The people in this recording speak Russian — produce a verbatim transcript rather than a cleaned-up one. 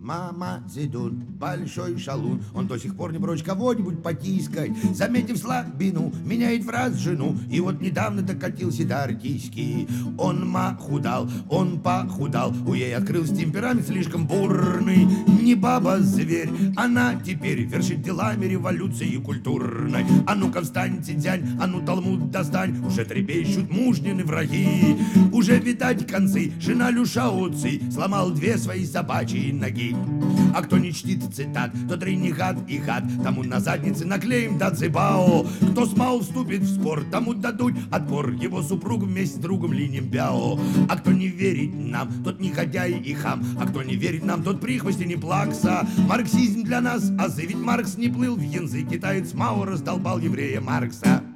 Мама Цидун, большой шалун, он до сих пор не прочь кого-нибудь потискать. Заметив слабину, меняет в раз жену, и вот недавно докатился до артистки. Он махудал, он похудал, у ей открылся темперамент слишком бурный. Не баба-зверь, она теперь вершит делами революции культурной. А ну-ка встань, Цидзянь, а ну Талмуд достань, уже трепещут мужнины враги. Уже видать концы, жена Люшао Ци сломал две свои собачьи ноги. А кто не чтит цитат, тот ренегат и гад, тому на заднице наклеим дацибао. Кто с Мао вступит в спор, тому дадут отпор, его супруг вместе с другом Линем Бяо. А кто не верит нам, тот негодяй и хам, а кто не верит нам, тот прихвостень и плакса. Марксизм для нас азы, ведь Маркс не плыл в янзы, китаец Мао раздолбал еврея Маркса.